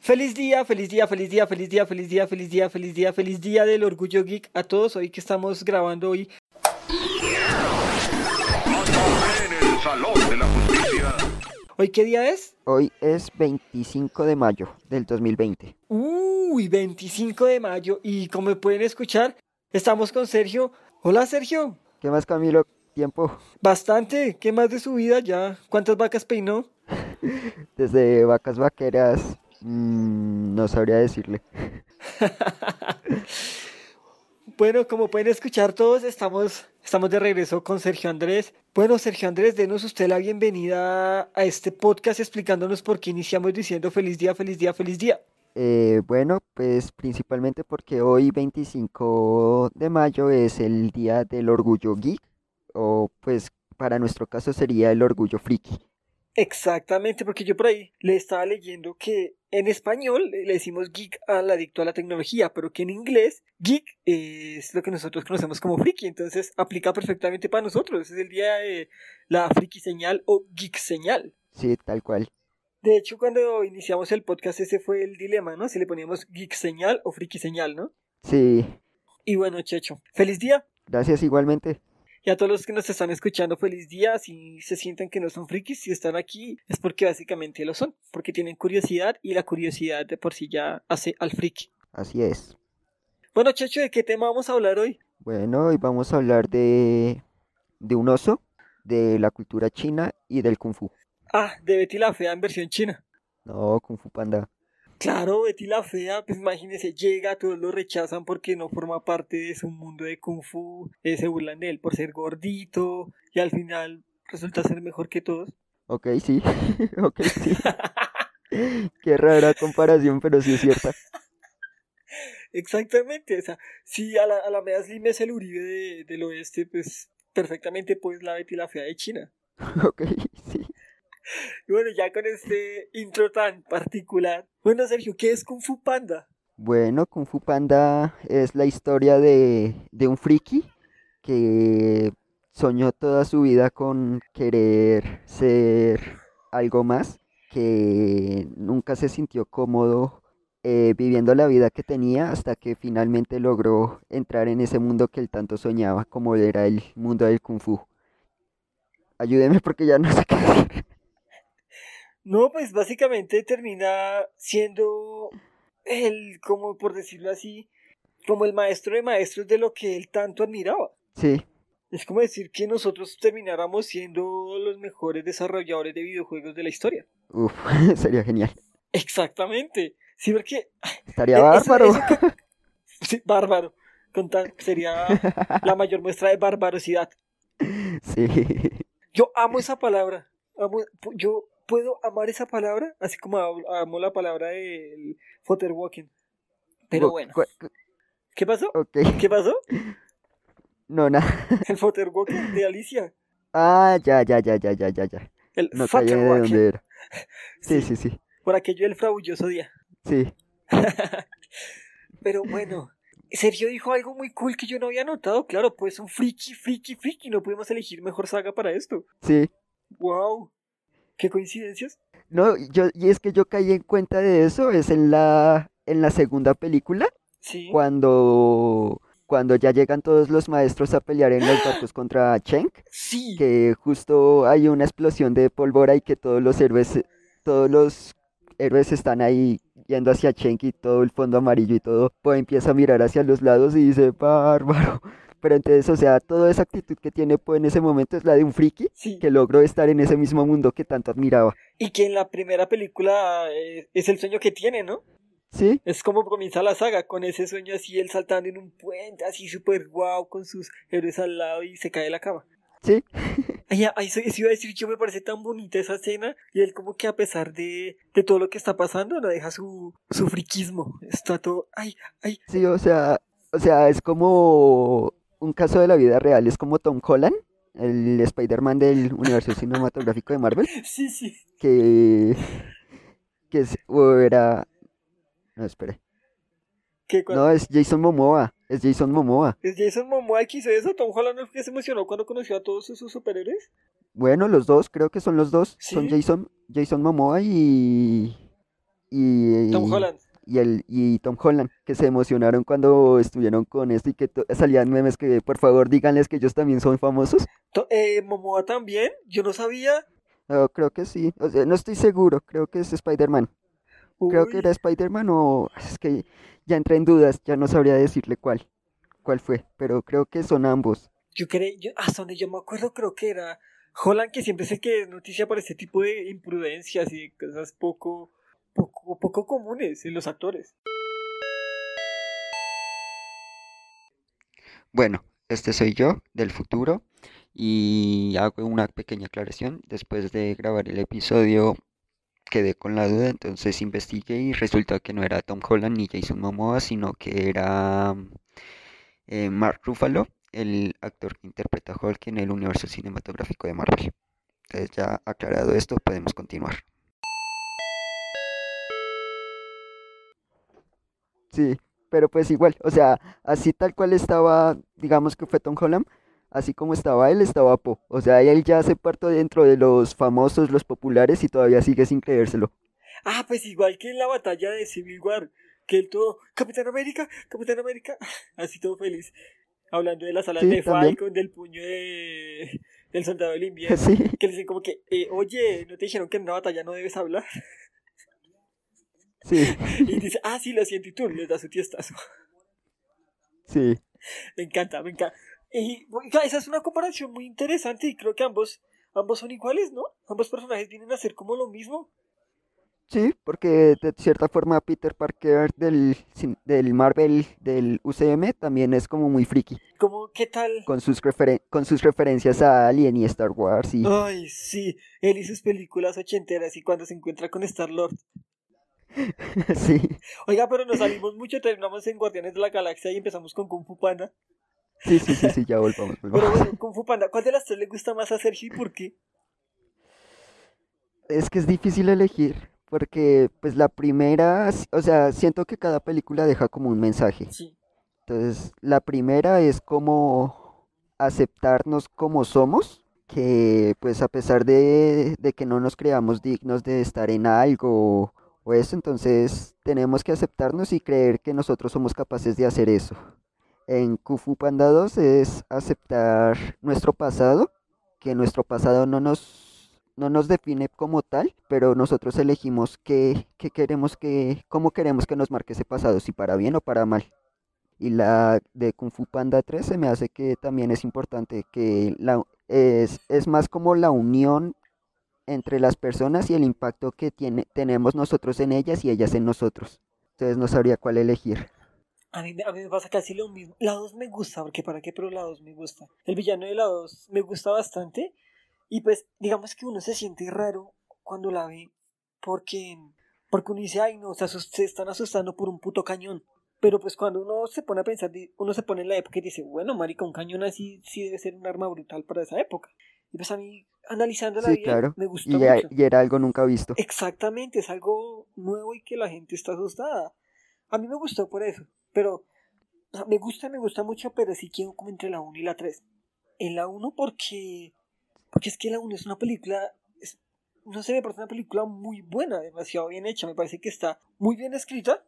Feliz día, feliz día, feliz día, feliz día, feliz día, feliz día, feliz día, feliz día del Orgullo Geek a todos. Hoy que estamos grabando hoy. En el Salón de la Justicia. ¿Hoy qué día es? Hoy es 25 de mayo del 2020. Uy, 25 de mayo. Y como pueden escuchar, estamos con Sergio. Hola, Sergio. ¿Qué más, Camilo? ¿Tiempo? Bastante. ¿Qué más de su vida ya? ¿Cuántas vacas peinó? Desde vacas vaqueras, no sabría decirle. Bueno, como pueden escuchar todos, estamos de regreso con Sergio Andrés. Bueno, Sergio Andrés, denos usted la bienvenida a este podcast explicándonos por qué iniciamos diciendo feliz día, feliz día, feliz día. Bueno, pues principalmente porque hoy 25 de mayo es el día del orgullo geek, o pues para nuestro caso sería el orgullo friki. Exactamente, porque yo por ahí le estaba leyendo que en español le decimos geek al adicto a la tecnología, pero que en inglés geek es lo que nosotros conocemos como friki, entonces aplica perfectamente para nosotros. Es el día de la friki señal o geek señal. Sí, tal cual. De hecho, cuando iniciamos el podcast ese fue el dilema, ¿no? Si le poníamos geek señal o friki señal, ¿no? Sí, Y bueno, Checho, feliz día. gracias igualmente. Y a todos los que nos están escuchando, feliz día. Si se sienten que no son frikis, si están aquí, es porque básicamente lo son. Porque tienen curiosidad y la curiosidad de por sí ya hace al friki. Así es. Bueno, Checho, ¿de qué tema vamos a hablar hoy? Bueno, hoy vamos a hablar de un oso, de la cultura china y del Kung Fu. Ah, de Betty la Fea en versión china. No, Kung Fu Panda. Claro, Betty la Fea, pues imagínense, llega, todos lo rechazan porque no forma parte de su mundo de Kung Fu, se burlan de él por ser gordito y al final resulta ser mejor que todos. Ok, sí, ok, sí. Qué rara comparación, pero sí es cierta. Exactamente, o sea, si a la Mea Slim es el Uribe del oeste, pues perfectamente pues la Betty la Fea de China. Ok, sí. Y bueno, ya con este intro tan particular. Bueno, Sergio, ¿qué es Kung Fu Panda? Bueno, Kung Fu Panda es la historia de un friki que soñó toda su vida con querer ser algo más, que nunca se sintió cómodo viviendo la vida que tenía hasta que finalmente logró entrar en ese mundo que él tanto soñaba, como era el mundo del Kung Fu. Ayúdeme porque ya no sé qué decir. No, pues básicamente termina siendo el, como por decirlo así, como el maestro de maestros de lo que él tanto admiraba. Sí, Es como decir que nosotros termináramos siendo los mejores desarrolladores de videojuegos de la historia. uff, sería genial. Exactamente. Sí, porque Estaría bárbaro. sí, bárbaro. Sería la mayor muestra de barbarosidad. Sí. Yo amo esa palabra. Yo puedo amar esa palabra, así como amo la palabra del Futterwalking. Pero bueno. ¿Qué pasó? Ok. ¿Qué pasó? No, nada. El Futterwalking de Alicia. Ah, ya. El No caí de Futterwalking. dónde era. Sí, Sí. por aquello del frabulloso día. Sí. Pero bueno, Sergio dijo algo muy cool que yo no había notado. Claro, pues un friki. No pudimos elegir mejor saga para esto. Sí. Wow. ¿Qué coincidencias? No, y es que yo caí en cuenta de eso, es en la segunda película, Sí. cuando ya llegan todos los maestros a pelear en los barcos contra Cheng, Sí. que justo hay una explosión de pólvora y que todos los héroes están ahí yendo hacia Cheng y todo el fondo amarillo y todo, pues empieza a mirar hacia los lados y dice, bárbaro. Pero entonces, o sea, toda esa actitud que tiene pues en ese momento es la de un friki Sí. que logró estar en ese mismo mundo que tanto admiraba. Y que en la primera película es el sueño que tiene, ¿no? ¿Sí? Es como comienza la saga, con ese sueño así, él saltando en un puente, así súper guau, con sus héroes al lado y se cae de la cama. Sí. Eso iba a decir yo, me parece tan bonita esa escena, y él como que a pesar de todo lo que está pasando, no deja su friquismo. Está todo, Sí, o sea, es como un caso de la vida real, es como Tom Holland, el Spider-Man del universo cinematográfico de Marvel, sí. que, o era, no, espere, no, es Jason Momoa, ¿Es Jason Momoa el que hizo eso? ¿Tom Holland no es que se emocionó cuando conoció a todos sus superhéroes? Bueno, los dos, creo que son los dos, ¿Sí? son Jason Momoa Tom y, Holland. y Tom Holland, que se emocionaron cuando estuvieron con esto y que salían memes que por favor díganles que ellos también son famosos. Momoa también, yo no sabía. No, creo que sí, o sea, no estoy seguro, creo que es Spider-Man. Creo que Uy, era Spider-Man o es que ya entré en dudas, ya no sabría decirle cuál fue, pero creo que son ambos. hasta donde yo me acuerdo, creo que era Holland, que siempre sé que es noticia por este tipo de imprudencias y de cosas poco comunes en los actores. Bueno, este soy yo del futuro y hago una pequeña aclaración. Después de grabar el episodio quedé con la duda, entonces investigué y resulta que no era Tom Holland ni Jason Momoa, sino que era Mark Ruffalo, el actor que interpreta a Hulk en el universo cinematográfico de Marvel. Entonces ya aclarado esto, podemos continuar. Sí, pero pues igual, o sea, así tal cual estaba, digamos que fue Tom Holland, así como estaba él, estaba Po. O sea, él ya se parte dentro de los famosos, los populares y todavía sigue sin creérselo. Ah, pues igual que en la batalla de Civil War, que él todo, Capitán América, así todo feliz, hablando de las alas Sí, de también. Falcon, del puño del soldado del invierno, Sí, que le dicen como que, oye, ¿no te dijeron que en una batalla no debes hablar? sí, Y dice, ah, sí, lo siento, y tú le das su tiestazo. sí. Me encanta, me encanta. Y oiga, esa es una comparación muy interesante y creo que ambos son iguales, ¿no? Ambos personajes vienen a ser como lo mismo. Sí, porque de cierta forma Peter Parker del Marvel, del UCM, también es como muy friki, Como, ¿qué tal? con sus referencias a Alien y Star Wars y Ay, sí, él y sus películas ochenteras y cuando se encuentra con Star-Lord. sí, Oiga, pero nos salimos mucho, terminamos en Guardianes de la Galaxia y empezamos con Kung Fu Panda. sí, ya Pero volvamos. bueno, Kung Fu Panda, ¿cuál de las tres le gusta más a Sergio y por qué? Es que es difícil elegir, porque pues la primera, o sea, siento que cada película deja como un mensaje. Sí. Entonces, la primera es como aceptarnos como somos, que pues a pesar de que no nos creamos dignos de estar en algo o eso, entonces tenemos que aceptarnos y creer que nosotros somos capaces de hacer eso. En Kung Fu Panda 2 es aceptar nuestro pasado, que nuestro pasado no nos define como tal, pero nosotros elegimos qué queremos cómo queremos que nos marque ese pasado, si para bien o para mal. Y la de Kung Fu Panda 3 se me hace que también es importante, es más como la unión entre las personas y el impacto que tenemos nosotros en ellas y ellas en nosotros. Entonces no sabría cuál elegir. A mí me pasa casi lo mismo. La 2 me gusta, porque para qué, pero la 2 me gusta. El villano de la 2 me gusta bastante. Y pues, digamos que uno se siente raro cuando la ve, porque, porque uno dice, ay, no, se están asustando por un puto cañón. Pero pues cuando uno se pone a pensar, uno se pone en la época y dice, bueno, marica, un cañón así sí debe ser un arma brutal para esa época. Y pues a mí, analizándola Sí, bien, claro. me gustó mucho. Y era algo nunca visto. Exactamente, es algo nuevo y que la gente está asustada. A mí me gustó por eso, pero o sea, me gusta mucho, pero sí quiero como entre la uno y la 3. En la uno porque es que la uno es una película, no sé, me parece una película muy buena, demasiado bien hecha, me parece que está muy bien escrita,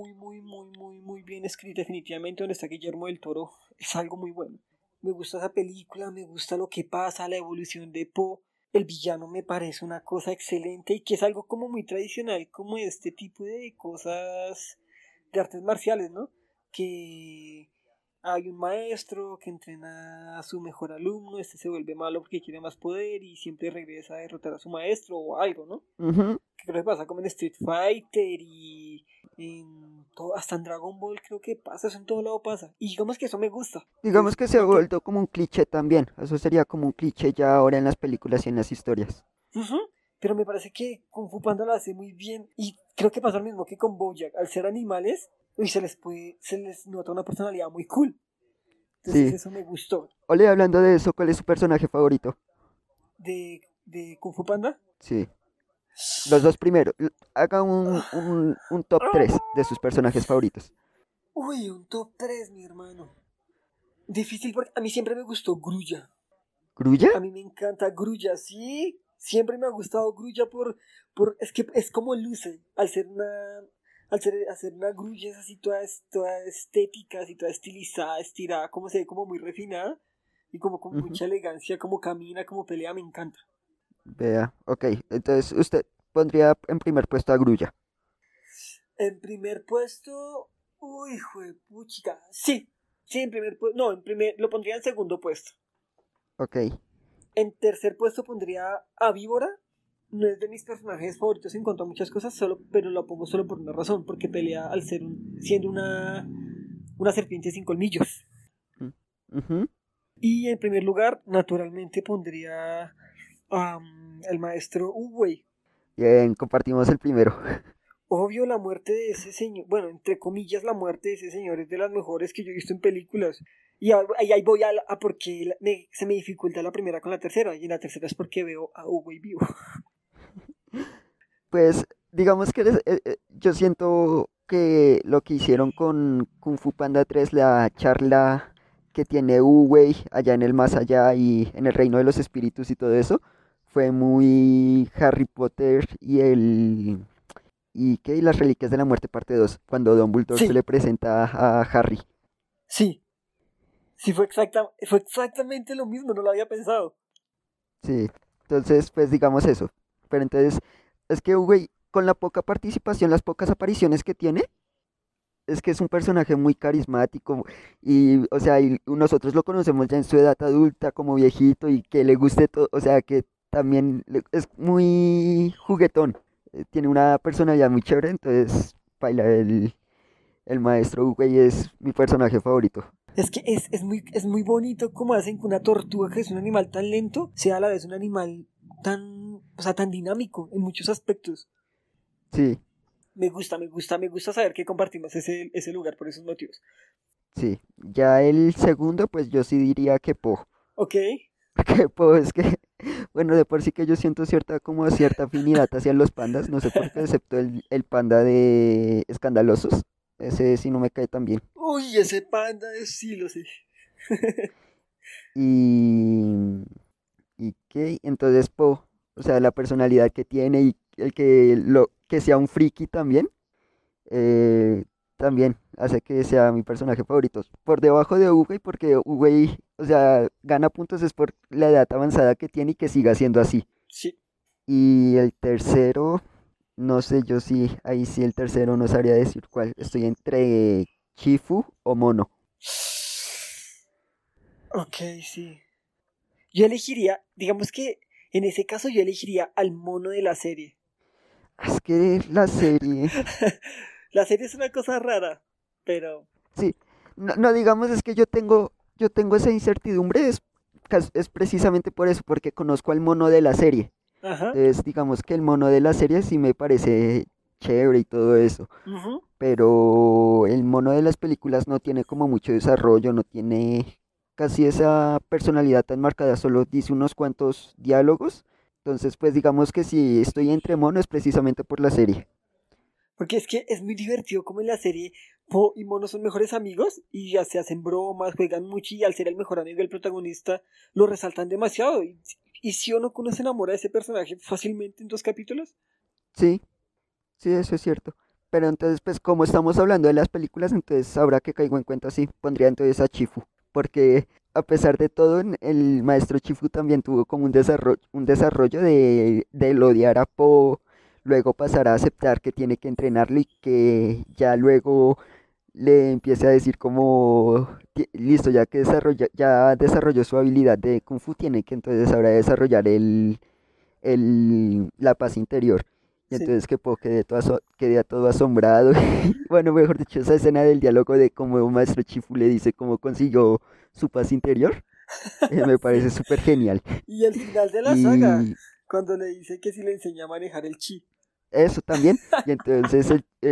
muy bien escrita, definitivamente donde está Guillermo del Toro, es algo muy bueno. Me gusta esa película, me gusta lo que pasa, la evolución de Po, el villano me parece una cosa excelente y que es algo como muy tradicional, como este tipo de cosas de artes marciales, ¿no? Que hay un maestro que entrena a su mejor alumno, este se vuelve malo porque quiere más poder y siempre regresa a derrotar a su maestro o algo, ¿no? Ujú. Que creo que pasa como en Street Fighter y hasta en Dragon Ball creo que pasa, eso en todo lado pasa. Y digamos que eso me gusta. Digamos Entonces, que se ha creo que vuelto como un cliché también. Eso sería como un cliché ya ahora en las películas y en las historias. ujú, pero me parece que Kung Fu Panda lo hace muy bien y creo que pasa lo mismo que con BoJack. Al ser animales, uy, se les nota una personalidad muy cool. Entonces Sí. eso me gustó Ole, hablando de eso, ¿cuál es su personaje favorito? de Kung Fu Panda. Sí. Los dos primeros. Haga un top 3 de sus personajes favoritos. Uy, un top 3 mi hermano. Difícil porque a mí siempre me gustó Grulla. ¿Grulla? A mí me encanta Grulla, sí. Siempre me ha gustado Grulla es que es como luce, hacer una grulla es así toda estética, así toda estilizada, estirada, como se ve como muy refinada y como con Ujú. mucha elegancia, como camina, como pelea, me encanta. Vea, ok. Entonces usted pondría en primer puesto a Grulla. En primer puesto, uy, juepuchica, sí, sí, en primer puesto, no, lo pondría en segundo puesto. Ok. En tercer puesto pondría a Víbora. No es de mis personajes favoritos en cuanto a muchas cosas, pero lo pongo solo por una razón, porque pelea siendo una serpiente sin colmillos. Mm, ujú. Y en primer lugar, naturalmente pondría al maestro Uwei. Bien, compartimos el primero. Obvio, la muerte de ese señor, bueno, entre comillas, la muerte de ese señor es de las mejores que yo he visto en películas. Y ahí voy a por qué se me dificulta la primera con la tercera, y la tercera es porque veo a Uwei vivo. Pues digamos que yo siento que lo que hicieron con Kung Fu Panda 3, la charla que tiene Wu-Wei allá en el más allá y en el reino de los espíritus y todo eso, fue muy Harry Potter y las reliquias de la muerte parte 2 cuando Dumbledore se Sí, le presenta a Harry. sí, sí, fue exactamente lo mismo, no lo había pensado. Sí, entonces pues digamos eso. Pero entonces es que Wu-Wei con la poca participación, las pocas apariciones que tiene, es que es un personaje muy carismático y, o sea, y nosotros lo conocemos ya en su edad adulta como viejito y que le guste todo, o sea, que también es muy juguetón, tiene una personalidad muy chévere, entonces, baila el maestro Uguay es mi personaje favorito. Es que es muy bonito como hacen que una tortuga, que es un animal tan lento, sea a la vez un animal o sea, tan dinámico en muchos aspectos. Sí, Me gusta saber que compartimos ese lugar por esos motivos. sí. Ya el segundo, pues yo sí diría que Po. Ok, Que Po es que, bueno, de por sí que yo siento cierta afinidad hacia los pandas, no sé por qué, excepto el panda de Escandalosos. Ese sí no me cae tan bien. uy, ese panda, sí lo sé. Y, y qué, entonces Po, o sea, la personalidad que tiene y el que sea un friki también, eh, también hace que sea mi personaje favorito. Por debajo de Uguay, porque Uguay, o sea, gana puntos es por la edad avanzada que tiene y que siga siendo así. Sí. Y el tercero, no sé, yo sí, ahí sí el tercero no sabría decir cuál. Estoy entre Chifu o Mono. Ok, sí. Yo elegiría, digamos que en ese caso yo elegiría al mono de la serie. Es que la serie, La serie es una cosa rara, pero... sí, no, no, digamos es que yo tengo esa incertidumbre, es precisamente por eso, porque conozco al mono de la serie. Ajá. Entonces, digamos que el mono de la serie sí me parece chévere y todo eso, Ujú. pero el mono de las películas no tiene como mucho desarrollo, no tiene casi esa personalidad tan marcada, solo dice unos cuantos diálogos. Entonces, pues digamos que si estoy entre mono es precisamente por la serie. Porque es que es muy divertido como en la serie Po y Mono son mejores amigos y ya se hacen bromas, juegan mucho y al ser el mejor amigo del protagonista lo resaltan demasiado. Y si uno no se enamora de ese personaje fácilmente en 2 capítulos. Sí, sí, eso es cierto. Pero entonces, pues como estamos hablando de las películas, entonces ahora que caigo en cuenta, sí, pondría entonces a Chifu. Porque a pesar de todo, el maestro Chifu también tuvo como un desarrollo de el odiar a Po, luego pasar a aceptar que tiene que entrenarlo y que ya luego le empiece a decir como, listo, ya desarrolló su habilidad de Kung Fu, tiene que entonces ahora desarrollar la paz interior. Y Sí. entonces que Po quedé todo asombrado. Bueno, mejor dicho, esa escena del diálogo de cómo Maestro Chifu le dice cómo consiguió su paz interior, me parece Sí. súper genial. Y el final de la saga, Y cuando le dice que si le enseña a manejar el chi. eso también. Y entonces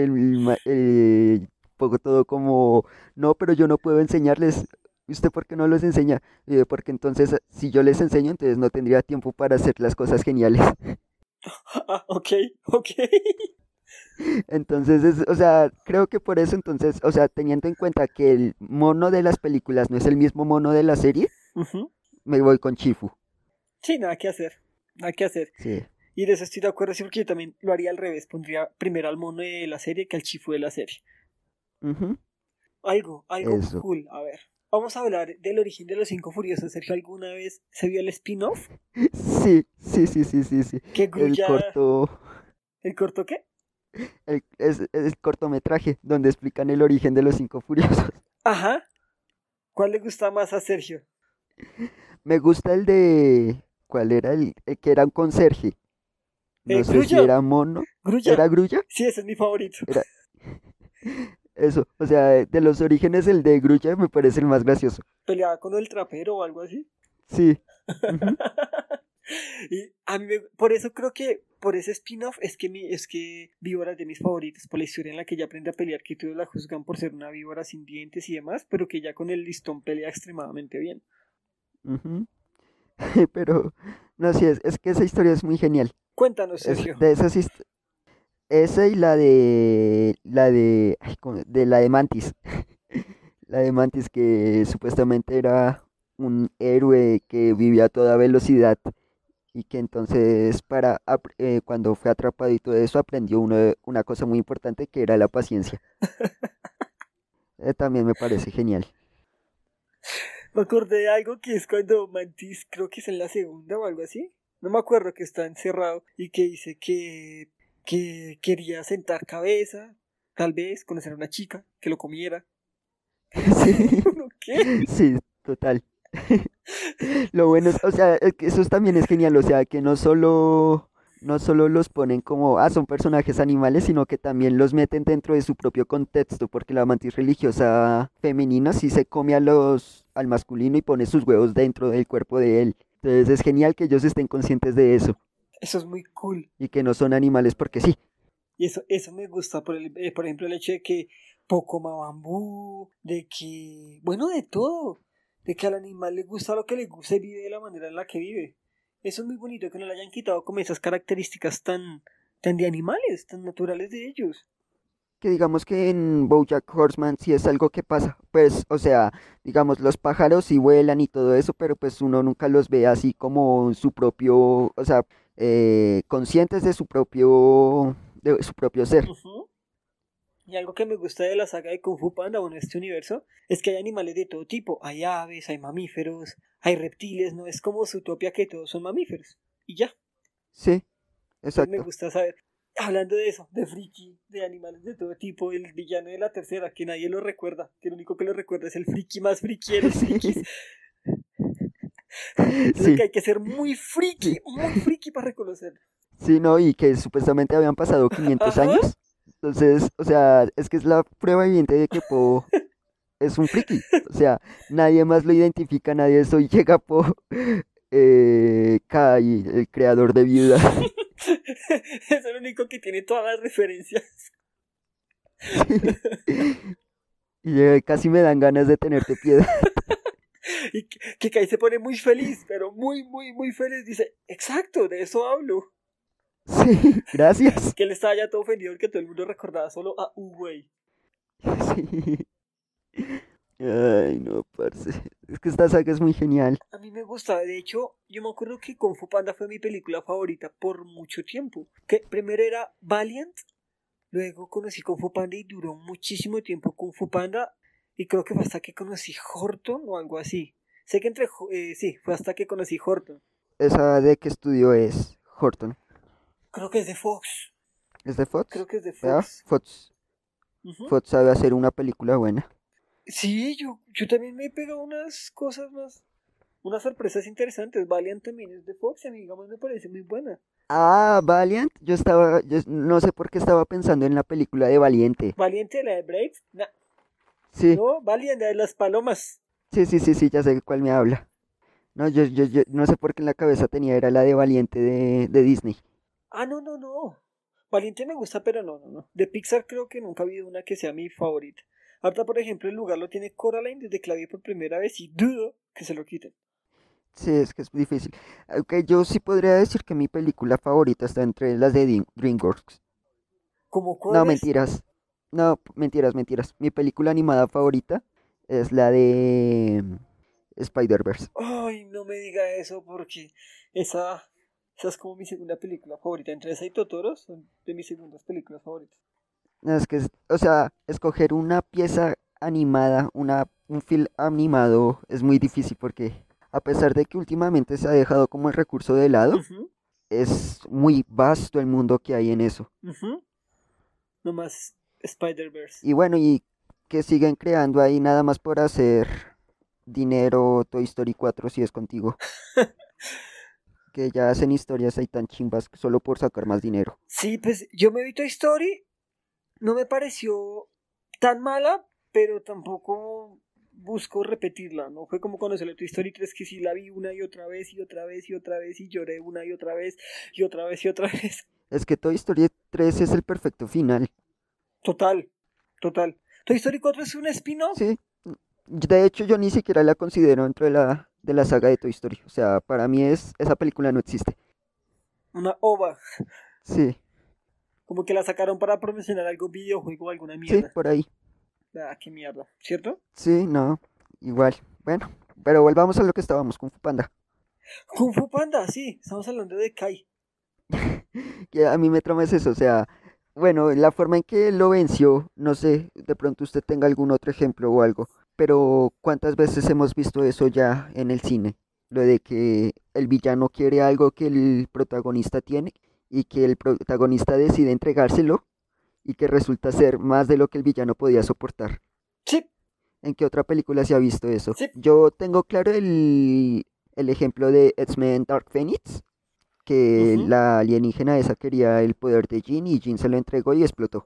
poco todo como, no, pero yo no puedo enseñarles. ¿Usted por qué no los enseña? Porque entonces si yo les enseño, entonces no tendría tiempo para hacer las cosas geniales. Ah, ok, ok. Entonces, o sea, creo que por eso entonces, o sea, teniendo en cuenta que el mono de las películas no es el mismo mono de la serie, Ujú. me voy con Chifu. Sí, nada que hacer. Nada que hacer. Sí. Y de eso estoy de acuerdo, sí, porque yo también lo haría al revés. Pondría primero al mono de la serie que al chifu de la serie. Ujú. Algo Eso. cool. A ver. Vamos a hablar del origen de los Cinco Furiosos. Sergio, ¿alguna vez se vio el spin-off? Sí, sí, sí, sí, sí, sí. Que El Grulla... corto, ¿El corto qué? es el cortometraje donde explican el origen de los Cinco Furiosos. Ajá. ¿Cuál le gusta más a Sergio? Me gusta el de, ¿cuál era el que era un conserje? No sé si Grulla. era Mono, Grulla. ¿era Grulla? Sí, ese es mi favorito. Era eso, o sea, de los orígenes el de Grulla me parece el más gracioso. Peleaba con el trapero o algo así. Sí. Ujú. Y a mí por eso creo que por ese spin-off es que Víbora es de mis favoritos, por la historia en la que ella aprende a pelear, que todos la juzgan por ser una víbora sin dientes y demás, pero que ya con el listón pelea extremadamente bien. Ujú. Pero, no, sí, es que esa historia es muy genial. Cuéntanos, Es Sergio. de esas esa y ay, de la de Mantis. La de Mantis que supuestamente era un héroe que vivía a toda velocidad y que entonces cuando fue atrapado y todo eso aprendió una cosa muy importante que era la paciencia. También me parece genial. Me acordé de algo que es cuando Mantis, creo que es en la segunda o algo así. No me acuerdo, que está encerrado y que dice que quería sentar cabeza, tal vez conocer a una chica que lo comiera. Sí, ¿No qué? sí, total. Lo bueno es, o sea, es que eso también es genial, o sea, que no solo los ponen como, son personajes animales, sino que también los meten dentro de su propio contexto, porque la mantis religiosa femenina sí se come al masculino y pone sus huevos dentro del cuerpo de él. Entonces es genial que ellos estén conscientes de eso Eso es muy cool. y que no son animales porque sí. Y eso me gusta, por ejemplo, el hecho de que poco bambú, de que, bueno, de todo, de que al animal le gusta lo que le gusta y vive de la manera en la que vive. Eso es muy bonito, que no le hayan quitado como esas características tan de animales, tan naturales de ellos. Que digamos que en BoJack Horseman sí es algo que pasa, pues, o sea, digamos, los pájaros sí vuelan y todo eso, pero pues uno nunca los ve así como su propio, o sea, conscientes de su propio ser. Ujú. Y algo que me gusta de la saga de Kung Fu Panda o en este universo es que hay animales de todo tipo. Hay aves, hay mamíferos, hay reptiles, no es como Zootopia que todos son mamíferos. Y ya. Sí, Entonces me exacto. gusta saber. Hablando de eso, de friki, de animales de todo tipo, el villano de la tercera, que nadie lo recuerda, que lo único que lo recuerda es el friki más friki de los frikis. Sí, Creo que sí, hay que ser sí, muy friki para reconocerlo. sí, no, y que supuestamente habían pasado 500 Ajá. años, entonces, o sea, es que es la prueba viviente de que Po es un friki, o sea, nadie más lo identifica, nadie eso y llega Po, Kai, el creador de Viuda. Es el único que tiene todas las referencias. Y casi me dan ganas de tenerte piedad. Y que Kai se pone muy feliz, pero muy feliz. Dice, exacto, de eso hablo. Sí, gracias. Que él estaba ya todo ofendido porque todo el mundo recordaba solo a Uwei. Sí. Ay, no, parce. Es que esta saga es muy genial. A mí me gusta, de hecho, yo me acuerdo que Kung Fu Panda fue mi película favorita por mucho tiempo. Que primero era Valiant, luego conocí Kung Fu Panda y duró muchísimo tiempo Kung Fu Panda. Y creo que fue hasta que conocí Horton o algo así. Sé que sí, fue hasta que conocí Horton. ¿Esa de qué estudio es? Horton. Creo que es de Fox. ¿Es de Creo Fox? que es de ¿Vea? Fox. Fox. Ujú. Fox sabe hacer una película buena. Sí, yo también me he pegado unas cosas más, unas sorpresas interesantes. Valiant también es de Fox y a mí, digamos, me parece muy buena. Valiant. Yo no sé por qué estaba pensando en la película de Valiente. Valiente, la de Brave. Sí, No, Valiant, la de las palomas. sí, sí, sí, sí, ya sé de cuál me habla. No, yo no sé por qué en la cabeza tenía, era la de Valiente de Disney. Ah, no. Valiente me gusta, pero no. De Pixar creo que nunca ha habido una que sea mi favorita. Ahorita, por ejemplo, el lugar lo tiene Coraline desde que la vi por primera vez y dudo que se lo quiten. Sí, es que es difícil. Aunque yo sí podría decir que mi película favorita está entre las de DreamWorks. ¿Cómo No, cuál es? mentiras. No, mentiras, mentiras. Mi película animada favorita es la de Spider-Verse. Ay, no me diga eso porque esa. Esa es como mi segunda película favorita. Entre esa y Totoro son de mis segundas películas favoritas. No, es que, o sea, escoger una pieza animada, un film animado es muy difícil porque a pesar de que últimamente se ha dejado como el recurso de lado, Ujú, es muy vasto el mundo que hay en eso. ujú. Nomás Spider-Verse. Y bueno, y que siguen creando ahí nada más por hacer dinero Toy Story 4 si es contigo. Que ya hacen historias ahí tan chimbas solo por sacar más dinero. Sí, pues yo me vi Toy Story. No me pareció tan mala, pero tampoco busco repetirla. No fue como cuando salió Toy Story 3 que sí la vi una y otra vez y otra vez y otra vez y lloré una y otra vez y otra vez y otra vez. Es que Toy Story 3 es el perfecto final. Total, total. Toy Story 4 es un spin-off. Sí, de hecho yo ni siquiera la considero dentro de la saga de Toy Story. O sea, para mí esa película no existe. Una ova. Sí, Como que la sacaron para promocionar algún videojuego o alguna sí, mierda. por ahí. Ah, qué mierda, ¿cierto? Sí, no, igual. Bueno, pero volvamos a lo que estábamos con Fu Panda. Kung Fu Panda, sí, estamos hablando de Kai. Que a mí me trama es eso, o sea, bueno, la forma en que lo venció, no sé, de pronto usted tenga algún otro ejemplo o algo, pero ¿cuántas veces hemos visto eso ya en el cine? Lo de que el villano quiere algo que el protagonista tiene y que el protagonista decide entregárselo y que resulta ser más de lo que el villano podía soportar. Sí, ¿En qué otra película se ha visto eso? sí. Yo tengo claro el ejemplo de X-Men Dark Phoenix, que Ujú. la alienígena esa quería el poder de Jean y Jean se lo entregó y explotó.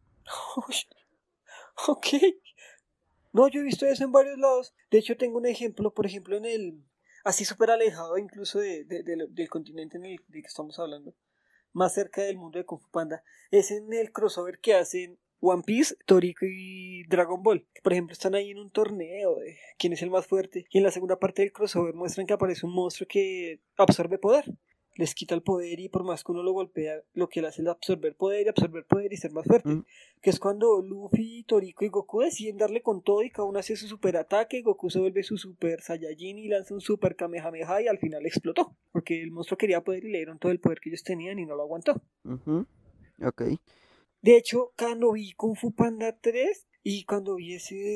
Ok. No, yo he visto eso en varios lados. De hecho, tengo un ejemplo, por ejemplo, en el... Así súper alejado incluso del continente en el del que estamos hablando. Más cerca del mundo de Kung Fu Panda. Es en el crossover que hacen One Piece, Toriko y Dragon Ball. Por ejemplo, están ahí en un torneo de quién es el más fuerte. Y en la segunda parte del crossover muestran que aparece un monstruo que absorbe poder. Les quita el poder y por más que uno lo golpea, lo que le hace es absorber poder y ser más fuerte. ¿Mm? Que es cuando Luffy, Toriko y Goku deciden darle con todo y cada uno hace su super ataque. Goku se vuelve su super Saiyajin y lanza un super Kamehameha y al final explotó. Porque el monstruo quería poder y le dieron todo el poder que ellos tenían y no lo aguantó. Ujú. Ok. De hecho, cuando vi Kung Fu Panda 3 y cuando vi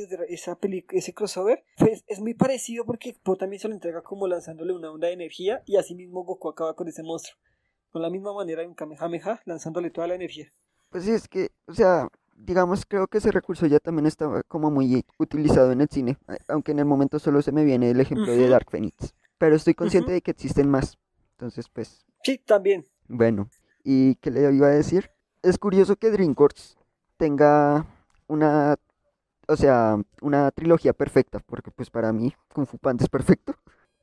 ese crossover, pues es muy parecido porque Po también se lo entrega como lanzándole una onda de energía y así mismo Goku acaba con ese monstruo. Con la misma manera de un Kamehameha, lanzándole toda la energía. Pues sí, es que, o sea, digamos, creo que ese recurso ya también está como muy utilizado en el cine, aunque en el momento solo se me viene el ejemplo de Ujú, Dark Phoenix. Pero estoy consciente ujú. de que existen más. Entonces, pues, Sí, también. bueno. ¿Y qué le iba a decir? Es curioso que DreamWorks tenga una, o sea, una trilogía perfecta, porque pues para mí Kung Fu Panda es perfecto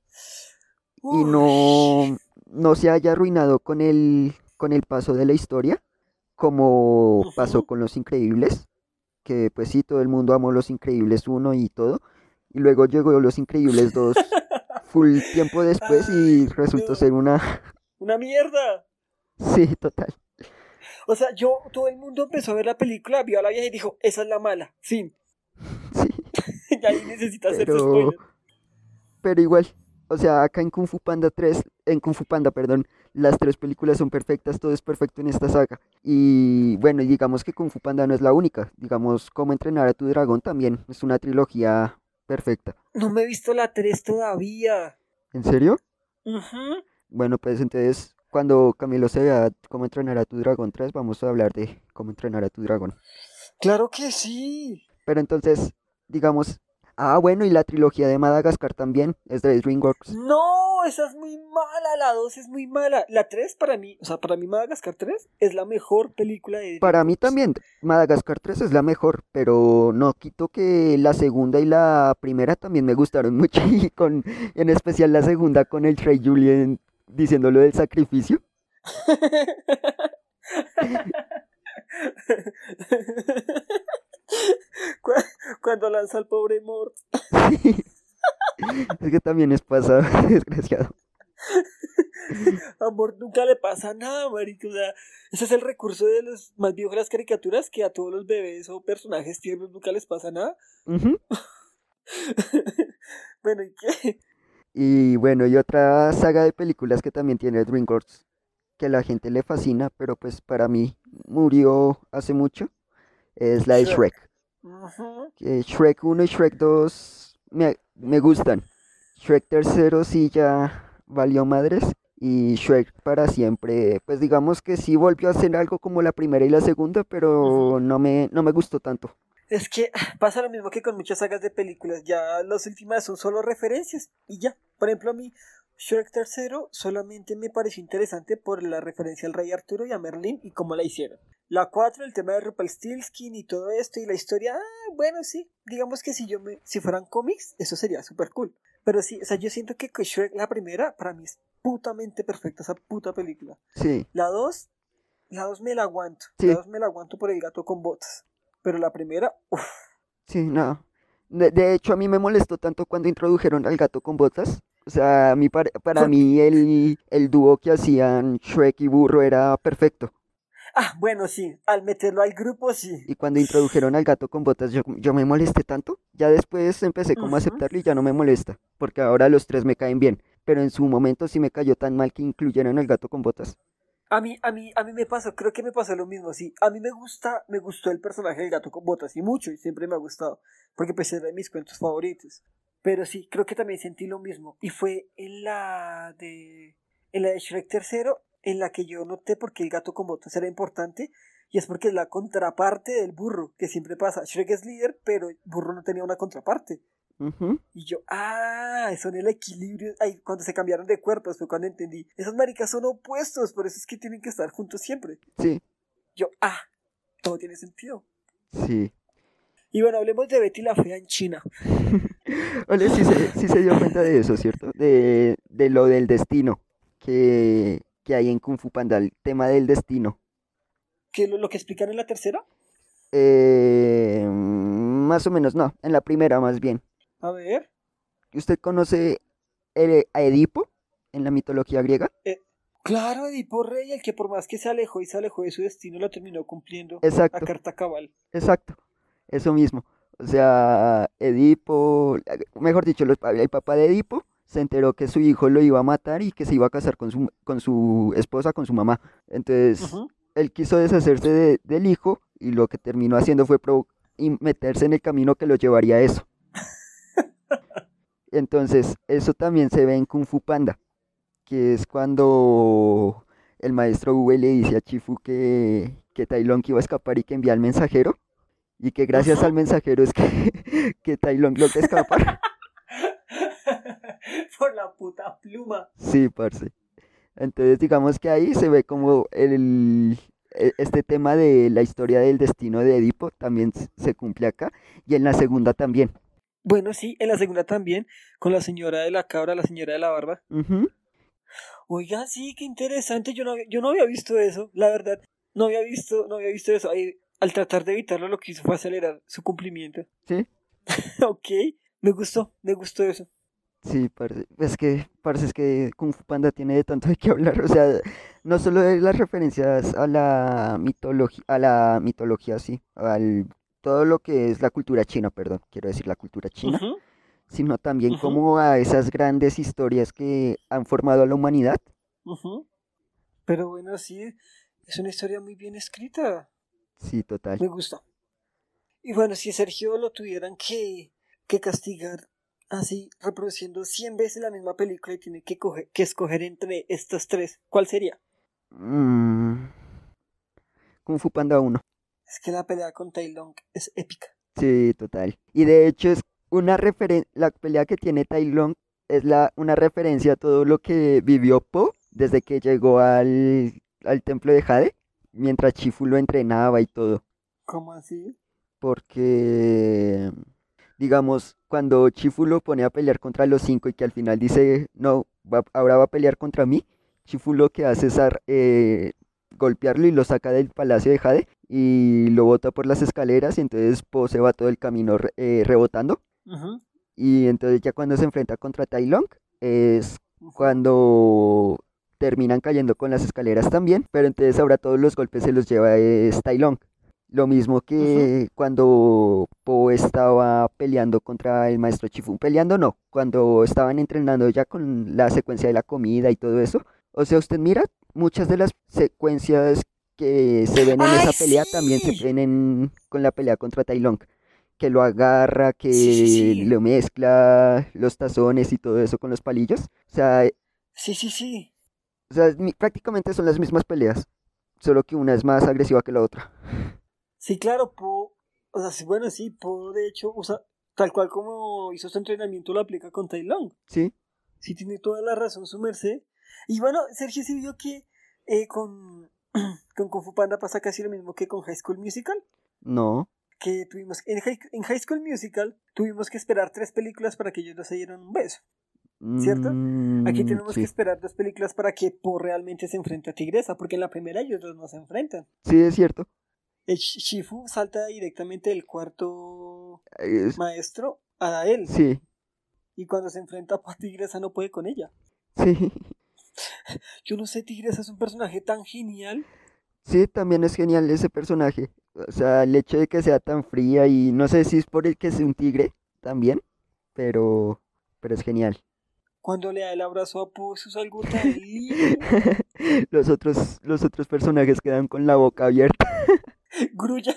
y Uy. no se haya arruinado con el paso de la historia, como pasó Ujú. con Los Increíbles, que pues sí, todo el mundo amó Los Increíbles uno y todo, y luego llegó Los Increíbles 2 full tiempo después y Ay, resultó ser no. una... Una mierda. Sí, total. O sea, todo el mundo empezó a ver la película, vio a la vieja y dijo, esa es la mala. Fin. Sí, Y ahí necesita hacerse pero, spoiler. pero igual, o sea, acá en Kung Fu Panda 3 en Kung Fu Panda, perdón, las tres películas son perfectas, todo es perfecto en esta saga. Y bueno, y digamos que Kung Fu Panda no es la única, digamos, Cómo entrenar a tu dragón también es una trilogía perfecta. No me he visto la 3 todavía. ¿En serio? Ujú. Bueno, pues entonces, cuando Camilo se vea Cómo entrenar a tu dragón 3 vamos a hablar de Cómo entrenar a tu dragón. Claro que sí. Pero entonces, digamos, bueno, y la trilogía de Madagascar también es de DreamWorks. No, esa es muy mala. La 2 es muy mala. La 3 para mí, o sea, para mí Madagascar 3 es la mejor película de Para mí DreamWorks. también, Madagascar 3 es la mejor, pero no quito que la segunda y la primera también me gustaron mucho, y en especial la segunda con el Trey Julien diciendo lo del sacrificio. Cu- Cuando lanza al pobre Mort. Es que también es pasado, desgraciado. A Mort nunca le pasa nada, marica. O sea, ese es el recurso de los más viejos de las caricaturas, que a todos los bebés o personajes tiernos nunca les pasa nada. Ujú. Bueno, ¿y qué? Y bueno, y otra saga de películas que también tiene DreamWorks, que a la gente le fascina, pero pues para mí murió hace mucho, es la de Shrek. Shrek. Ujú. Shrek uno y Shrek 2 me gustan. Shrek tercero sí ya valió madres. Y Shrek para siempre, pues digamos que sí volvió a hacer algo como la primera y la segunda, pero Ujú. no me gustó tanto. Es que pasa lo mismo que con muchas sagas de películas. Ya las últimas son solo referencias y ya. Por ejemplo, a mí, Shrek tercero solamente me pareció interesante por la referencia al Rey Arturo y a Merlín y cómo la hicieron. La 4 el tema de Rumpelstiltskin y todo esto y la historia, bueno, sí. Digamos que si fueran cómics, eso sería súper cool. Pero sí, o sea, yo siento que Shrek la primera, para mí es putamente perfecta esa puta película. Sí, La 2 la 2 me la aguanto. La sí, 2 me la aguanto por el gato con botas. Pero la primera, uff. sí, no. De hecho, a mí me molestó tanto cuando introdujeron al gato con botas. O sea, para mí el dúo que hacían Shrek y Burro era perfecto. Bueno, sí. Al meterlo al grupo, sí. Y cuando introdujeron al gato con botas, yo me molesté tanto. Ya después empecé como a Ujú. aceptarlo y ya no me molesta. Porque ahora los tres me caen bien. Pero en su momento sí me cayó tan mal que incluyeron al gato con botas. A mí me pasó, creo que me pasó lo mismo, sí. A mí me gustó el personaje del gato con botas y mucho, y siempre me ha gustado, porque pues es de mis cuentos favoritos. Pero sí, creo que también sentí lo mismo. Y fue en la de Shrek tercero, en la que yo noté por qué el gato con botas era importante, y es porque es la contraparte del burro, que siempre pasa. Shrek es líder, pero el burro no tenía una contraparte. Ujú, Y yo, son el equilibrio. Ay, cuando se cambiaron de cuerpos fue cuando entendí. Esas maricas son opuestos, por eso es que tienen que estar juntos siempre. sí, Yo, todo tiene sentido. sí. Y bueno, hablemos de Betty la Fea en China. Ole, sí se dio cuenta de eso, ¿cierto? De lo del destino que hay en Kung Fu Panda, el tema del destino. ¿Qué lo que explican en la tercera? Más o menos, no, en la primera más bien. A ver. ¿Usted conoce a Edipo en la mitología griega? eh, claro, Edipo Rey, el que por más que se alejó y se alejó de su destino, lo terminó cumpliendo a Exacto, carta cabal. exacto, eso mismo. O sea, Edipo, mejor dicho, el papá de Edipo se enteró que su hijo lo iba a matar y que se iba a casar con su esposa, con su mamá. Entonces, Ujú. él quiso deshacerse del hijo y lo que terminó haciendo fue y meterse en el camino que lo llevaría a eso. Entonces, eso también se ve en Kung Fu Panda, que es cuando el maestro Wu le dice a Chifu que Tai Lung iba a escapar y que envía al mensajero, y que gracias Ujú. al mensajero es que, que Tai Lung logra escapar. Por la puta pluma. Sí, parce. Entonces, digamos que ahí se ve como este tema de la historia del destino de Edipo también se cumple acá, y en la segunda también. Bueno, sí, en la segunda también, con la señora de la cabra, la señora de la barba. Ujú, Oiga, sí, qué interesante. Yo no había visto eso, la verdad. No había visto eso. Ahí, al tratar de evitarlo, lo que hizo fue acelerar su cumplimiento. sí. Ok, me gustó eso. Sí, parce. Es que Kung Fu Panda tiene de tanto de qué hablar. O sea, no solo de las referencias a la mitología, sí, todo lo que es la cultura china, perdón, quiero decir la cultura china, Ujú, sino también ujú, como a esas grandes historias que han formado a la humanidad. ujú. Pero bueno, sí, es una historia muy bien escrita. Sí, total. Me gusta. Y bueno, si Sergio lo tuvieran que castigar así, reproduciendo 100 veces la misma película y tiene que escoger entre estas tres, ¿cuál sería? Mm, Kung Fu Panda uno. Es que la pelea con Tai Lung es épica. Sí, total. Y de hecho es la pelea que tiene Tai Lung es una referencia a todo lo que vivió Po desde que llegó al templo de Jade, mientras Chifu lo entrenaba y todo. ¿Cómo así? Porque, digamos, cuando Chifu lo pone a pelear contra los cinco y que al final dice, no, ahora va a pelear contra mí, Chifu lo que hace es golpearlo y lo saca del palacio de Jade y lo bota por las escaleras y entonces Po se va todo el camino rebotando. Ujú, Y entonces ya cuando se enfrenta contra Tai Lung es ujú. cuando terminan cayendo con las escaleras también, pero entonces ahora todos los golpes se los lleva es Tai Lung. Lo mismo Ujú. que cuando Po estaba peleando contra el maestro Chifu. Peleando no, cuando estaban entrenando ya con la secuencia de la comida y todo eso. O sea, usted mira, muchas de las secuencias que se ven en ¡Ay, esa pelea también se sí! ven con la pelea contra Tai Lung. Que lo agarra, Sí, sí, que sí. lo mezcla los tazones y todo eso con los palillos. Sí, sí, sí. O sea, prácticamente son las mismas peleas, solo que una es más agresiva que la otra. Sí, claro, Po, o sea, sí, bueno, sí, Po de hecho usa, tal cual como hizo su entrenamiento, lo aplica con Tai Lung. ¿Sí? Sí, tiene toda la razón su merced. Y bueno, Sergio sí vio que con, con Kung Fu Panda pasa casi lo mismo que con High School Musical. No. Que tuvimos, en High School Musical tuvimos que esperar 3 películas para que ellos no se dieran un beso, ¿cierto? Aquí tenemos que Sí. esperar 2 películas para que Po realmente se enfrente a Tigresa, porque en la primera ellos dos no se enfrentan. Sí, es cierto. El Shifu salta directamente del cuarto Es- maestro a él. sí, Y cuando se enfrenta a Tigresa no puede con ella. sí. Yo no sé, Tigresa es un personaje tan genial. Sí, también es genial ese personaje. O sea, el hecho de que sea tan fría y no sé si es por el que es un tigre también, pero, pero es genial. Cuando le da el abrazo a Po, eso es algo tan lindo. Los otros personajes quedan con la boca abierta. Grulla,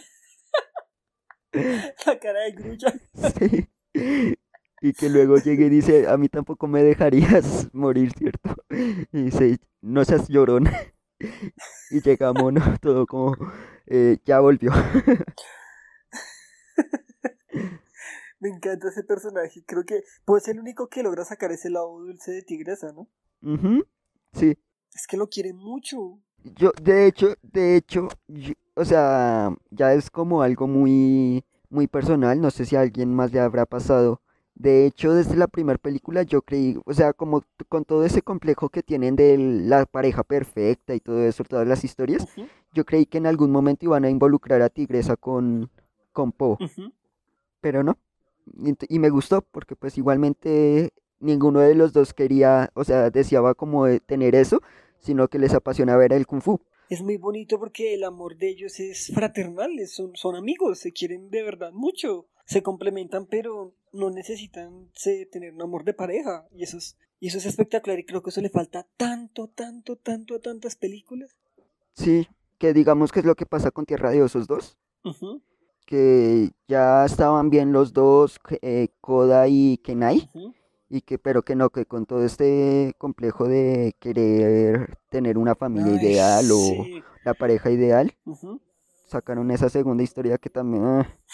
la cara de Grulla. Sí. Y que luego llegue y dice, a mí tampoco me dejarías morir, ¿cierto? Y dice, no seas llorón. Y llega Mono, todo como, ya volvió. Me encanta ese personaje. Creo que pues el único que logra sacar ese lado dulce de Tigresa, ¿no? Ujú, sí. Es que lo quiere mucho. Yo, de hecho, o sea, ya es como algo muy, muy personal, no sé si a alguien más le habrá pasado. De hecho, desde la primera película yo creí, o sea, como con todo ese complejo que tienen de la pareja perfecta y todo eso, todas las historias, Ujú, yo creí que en algún momento iban a involucrar a Tigresa con Po, ujú. pero no. Y me gustó porque pues igualmente ninguno de los dos quería, o sea, deseaba como tener eso, sino que les apasiona ver el Kung Fu. Es muy bonito porque el amor de ellos es fraternal, son amigos, se quieren de verdad mucho, se complementan, pero no necesitan tener un amor de pareja. Y eso es espectacular y creo que eso le falta tanto, tanto, tanto a tantas películas. Sí, que digamos que es lo que pasa con Tierra de Osos 2, Ujú, que ya estaban bien los dos, Koda y Kenai, ujú. y que pero que no, que con todo este complejo de querer tener una familia Ay, ideal o sí. la pareja ideal, Ujú. sacaron esa segunda historia que también,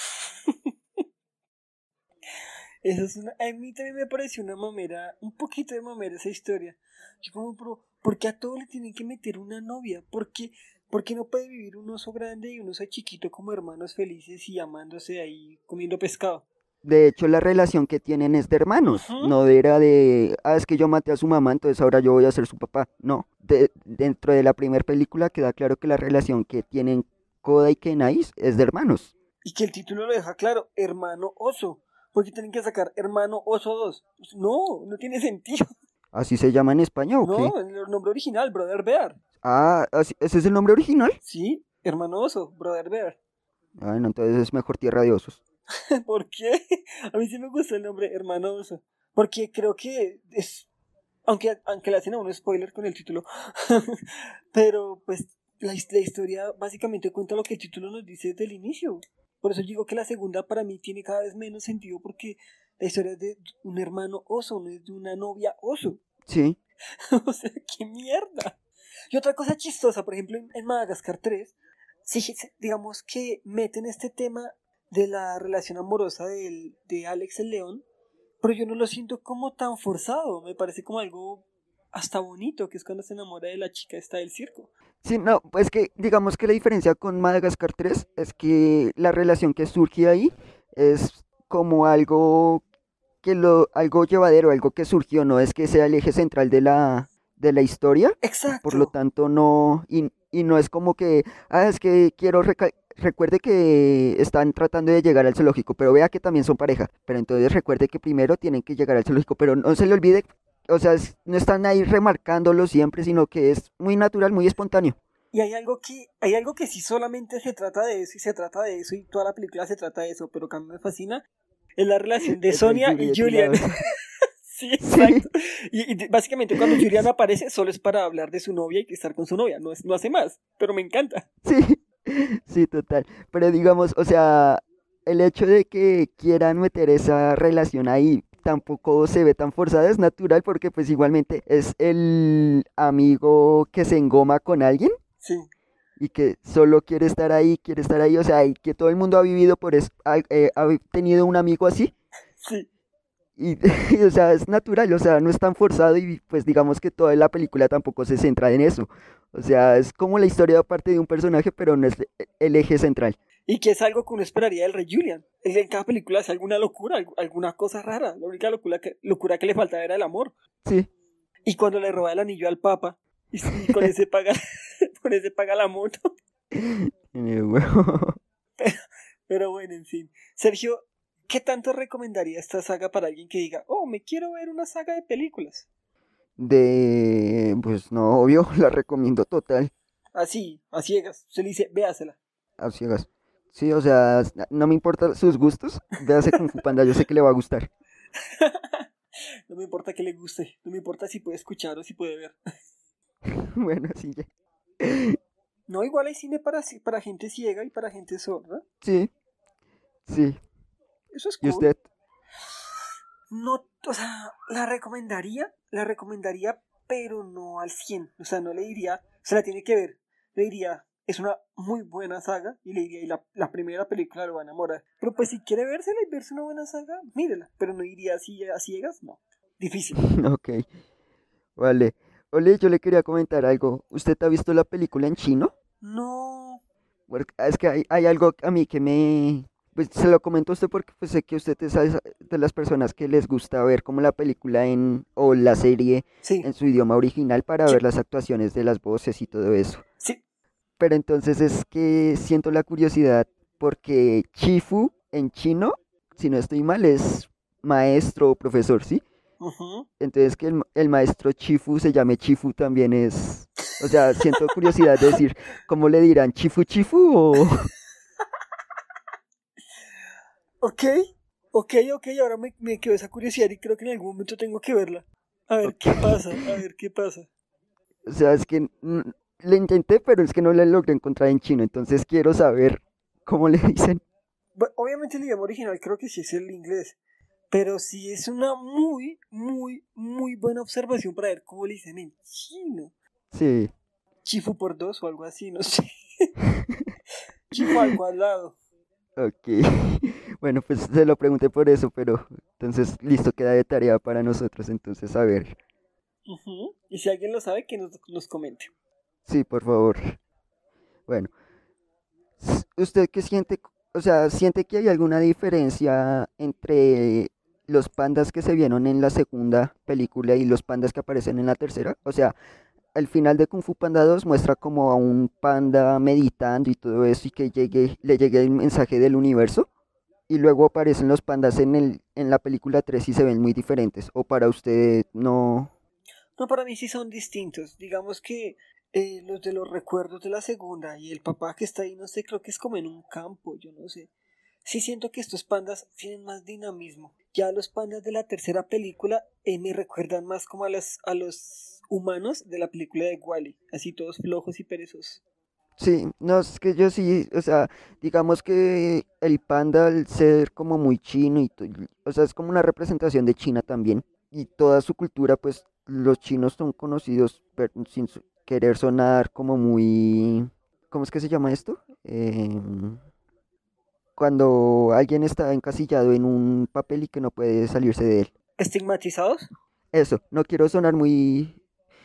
Eso es a mí también me pareció una mamera, un poquito de mamera esa historia. Yo como, pero, ¿por qué a todos le tienen que meter una novia? ¿Por qué no puede vivir un oso grande y un oso chiquito como hermanos felices y amándose ahí comiendo pescado? de hecho la relación que tienen es de hermanos, Ujú. no era de, es que yo maté a su mamá, entonces ahora yo voy a ser su papá, no, dentro de la primera película queda claro que la relación que tienen Koda y Kenai es de hermanos. Y que el título lo deja claro, hermano oso. ¿Por qué tienen que sacar hermano oso 2? No, no tiene sentido. ¿Así se llama en España o qué? No, el nombre original, Brother Bear. Ah, ¿ese es el nombre original? Sí, hermano oso, Brother Bear. Ah, no, entonces es mejor Tierra de Osos. ¿Por qué? A mí sí me gusta el nombre hermano oso. Porque creo que es, aunque le hacen a un spoiler con el título, pero pues la historia básicamente cuenta lo que el título nos dice desde el inicio. Por eso digo que la segunda para mí tiene cada vez menos sentido porque la historia es de un hermano oso, no es de una novia oso. Sí, O sea, qué mierda. Y otra cosa chistosa, por ejemplo, en Madagascar 3, sí, digamos que meten este tema de la relación amorosa de Alex el león, pero yo no lo siento como tan forzado, me parece como algo hasta bonito, que es cuando se enamora de la chica esta del circo. sí, no, pues que digamos que la diferencia con Madagascar 3 es que la relación que surge ahí es como algo llevadero, algo que surgió, no es que sea el eje central de la historia, por lo Exacto. tanto no, y no es como que, es que recuerde que están tratando de llegar al zoológico, pero vea que también son pareja, pero entonces recuerde que primero tienen que llegar al zoológico, pero no se le olvide, o sea, no están ahí remarcándolo siempre, sino que es muy natural, muy espontáneo. Y hay algo que sí solamente se trata de eso y se trata de eso y toda la película se trata de eso, pero que a mí me fascina, es la relación de Entre Sonia y Juliet y la Julian. otra. Sí, Sí, exacto. Básicamente cuando Julian aparece solo es para hablar de su novia y estar con su novia, no hace más, pero me encanta. sí, sí, total. Pero digamos, o sea, el hecho de que quieran meter esa relación ahí tampoco se ve tan forzada, es natural porque pues igualmente es el amigo que se engoma con alguien Sí, y que solo quiere estar ahí, o sea, y que todo el mundo ha vivido por eso, ha tenido un amigo así. sí. Y, o sea, es natural, o sea, no es tan forzado y pues digamos que toda la película tampoco se centra en eso. O sea, es como la historia aparte de un personaje, pero no es el eje central. Y que es algo que uno esperaría del rey Julian. Él en cada película hace alguna locura, alguna cosa rara. La única locura que le faltaba era el amor. Sí, Y cuando le roba el anillo al papa, y con ese paga, con ese paga la moto. bueno, Pero bueno, en fin. Sergio, ¿qué tanto recomendaría esta saga para alguien que diga, oh, me quiero ver una saga de películas? pues no, obvio, la recomiendo total, Así, a ciegas. Se le dice, véasela. a ciegas. Sí, o sea, no me importan sus gustos, véase Kung Fu Panda, yo sé que le va a gustar. No me importa que le guste, no me importa si puede escuchar o si puede ver. Bueno, sí, ya. No, igual hay cine para gente ciega y para gente sorda. Sí, sí. Eso es ¿Y cool. usted? No, o sea, la recomendaría, pero no al 100. O sea, no le diría, se la tiene que ver. Le diría, es una muy buena saga y le diría, y la primera película lo va a enamorar. Pero pues si quiere vérsela y verse una buena saga, mírela. Pero no diría así a ciegas, no. Difícil. Ok, vale. Ole, yo le quería comentar algo. ¿Usted ha visto la película en chino? No. Porque es que hay algo a mí que me... Pues se lo comento a usted porque pues, sé que usted es de las personas que les gusta ver como la película o la serie Sí, en su idioma original para sí, ver las actuaciones de las voces y todo eso. sí. Pero entonces es que siento la curiosidad porque Chifu en chino, si no estoy mal, es maestro o profesor, ¿sí? Ujú. Entonces que el maestro Chifu se llame Chifu también es... O sea, siento curiosidad de decir, ¿cómo le dirán? ¿Chifu Chifu o...? Ok, ok, ahora me quedó esa curiosidad y creo que en algún momento tengo que verla. A ver Ok. qué pasa, a ver qué pasa. O sea, es que le intenté, pero es que no le logré encontrar en chino. Entonces quiero saber cómo le dicen. Obviamente el idioma original creo que sí es el inglés, pero sí es una muy, muy, muy buena observación para ver cómo le dicen en chino. Sí, Chifu por dos o algo así, no sé. Chifu al cuadrado. ok. Bueno, pues se lo pregunté por eso, pero entonces listo, queda de tarea para nosotros. Entonces, a ver. Ujú. Y si alguien lo sabe, que nos comente. Sí, por favor. Bueno, ¿usted qué siente? O sea, ¿siente que hay alguna diferencia entre los pandas que se vieron en la segunda película y los pandas que aparecen en la tercera? O sea, el final de Kung Fu Panda 2 muestra como a un panda meditando y todo eso y que le llegue el mensaje del universo y luego aparecen los pandas en la película 3 y se ven muy diferentes. O para usted no... No, para mí sí son distintos. Digamos que los de los recuerdos de la segunda y el papá que está ahí, no sé, creo que es como en un campo, yo no sé. Sí siento que estos pandas tienen más dinamismo. Ya los pandas de la tercera película me recuerdan más como a los humanos de la película de Wally, así todos flojos y perezosos. Sí, no, es que yo sí, o sea, digamos que el panda al ser como muy chino o sea, es como una representación de China también y toda su cultura, pues los chinos son conocidos sin querer sonar como muy, ¿cómo es que se llama esto? Cuando alguien está encasillado en un papel y que no puede salirse de él. ¿Estigmatizados? Eso, no quiero sonar muy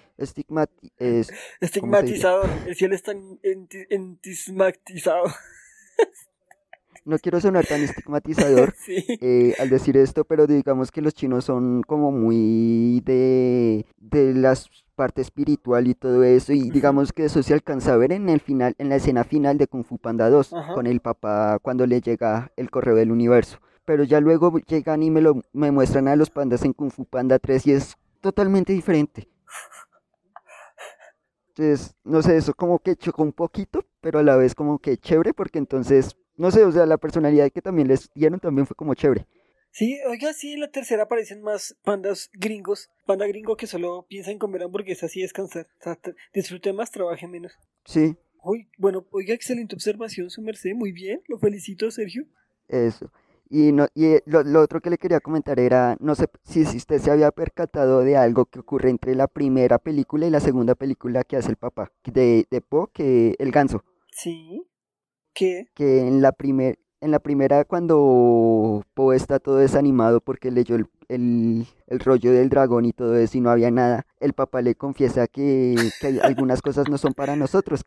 ¿cómo se diría? Estigmatizador. El cielo está entismatizado. No quiero sonar tan estigmatizador Sí. al decir esto, pero digamos que los chinos son como muy de la parte espiritual y todo eso, y Ujú. digamos que eso se alcanza a ver en el final, en la escena final de Kung Fu Panda 2, Ajá. con el papá cuando le llega el correo del universo. Pero ya luego llegan y me muestran a los pandas en Kung Fu Panda 3 y es totalmente diferente. Entonces, no sé, eso como que chocó un poquito, pero a la vez como que chévere, porque entonces, no sé, o sea, la personalidad que también les dieron también fue como chévere. Sí, oiga, sí, en la tercera aparecen más pandas gringos. Panda gringo que solo piensa en comer hamburguesas y descansar. O sea, disfrute más, trabaje menos. Sí, Uy, bueno, oiga, excelente observación, su merced. Muy bien, lo felicito, Sergio. eso. Y, no, lo otro que le quería comentar era, no sé si usted se había percatado de algo que ocurre entre la primera película y la segunda película que hace el papá de Po, que el ganso. Sí, ¿qué? Que en la primera cuando Poe está todo desanimado porque leyó el rollo del dragón y todo eso y no había nada, el papá le confiesa que hay algunas cosas no son para nosotros,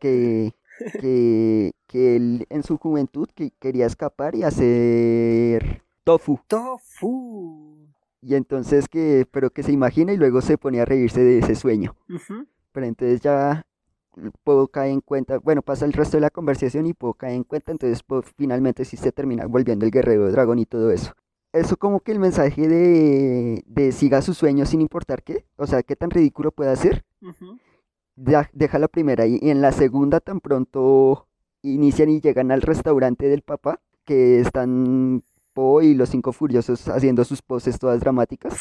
que él en su juventud que quería escapar y hacer tofu. Tofu. Y entonces pero que se imagina y luego se pone a reírse de ese sueño. Ujú. Pero entonces ya Poe cae en cuenta, bueno, pasa el resto de la conversación y Poe cae en cuenta, entonces Poe finalmente sí se termina volviendo el guerrero dragón y todo eso. Eso como que el mensaje de siga sus sueños sin importar qué, o sea, qué tan ridículo puede ser, Ujú. deja la primera y en la segunda tan pronto inician y llegan al restaurante del papá, que están Poe y los cinco furiosos haciendo sus poses todas dramáticas.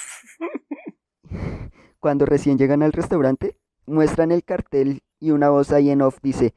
Cuando recién llegan al restaurante, muestran el cartel y una voz ahí en off dice,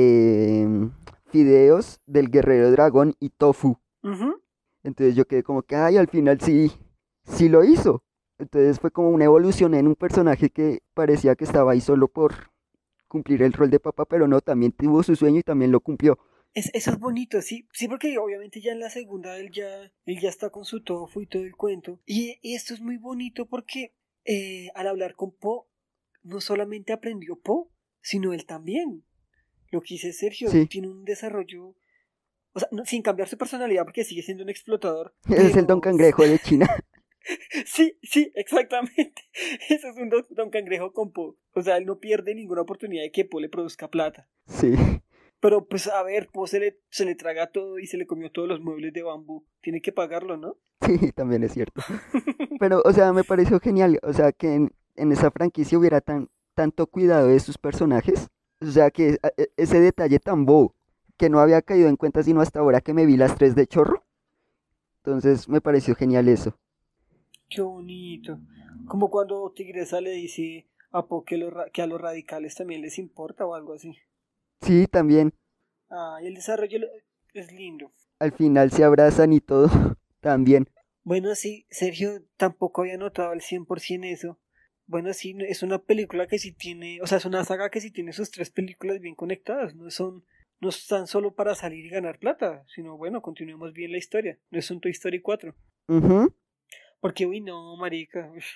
fideos del guerrero dragón y tofu. Ujú. Entonces yo quedé como que, ay, al final sí, sí lo hizo. Entonces fue como una evolución en un personaje que parecía que estaba ahí solo por cumplir el rol de papá, pero no, también tuvo su sueño y también lo cumplió. Eso es bonito, sí. Sí, porque obviamente ya en la segunda él ya está con su tofu y todo el cuento. Y esto es muy bonito porque al hablar con Po, no solamente aprendió Po, sino él también. Lo que dice Sergio, Sí, tiene un desarrollo, o sea, sin cambiar su personalidad porque sigue siendo un explotador, es el Don pero Cangrejo de China. sí, sí, exactamente. Eso es un don cangrejo con Po. O sea, él no pierde ninguna oportunidad de que Po le produzca plata. Sí, Pero pues a ver, Po se le traga todo y se le comió todos los muebles de bambú. Tiene que pagarlo, ¿no? sí, también es cierto. Pero, o sea, me pareció genial, o sea, que en esa franquicia hubiera tanto cuidado de sus personajes, o sea, que ese detalle tan bobo, que no había caído en cuenta sino hasta ahora que me vi las tres de Chorro, entonces me pareció genial eso. Qué bonito. Como cuando Tigresa le dice a Po que, que a los radicales también les importa o algo así. Sí, también, Ah, y el desarrollo es lindo. al final se abrazan y todo, también, Bueno, sí, Sergio tampoco había notado al 100% eso. Bueno, sí, es una película que sí tiene, o sea, es una saga que sí tiene sus tres películas bien conectadas. No están solo para salir y ganar plata, sino bueno, continuemos bien la historia. No es un Toy Story 4. ujú. Porque, uy, no, marica. Ush.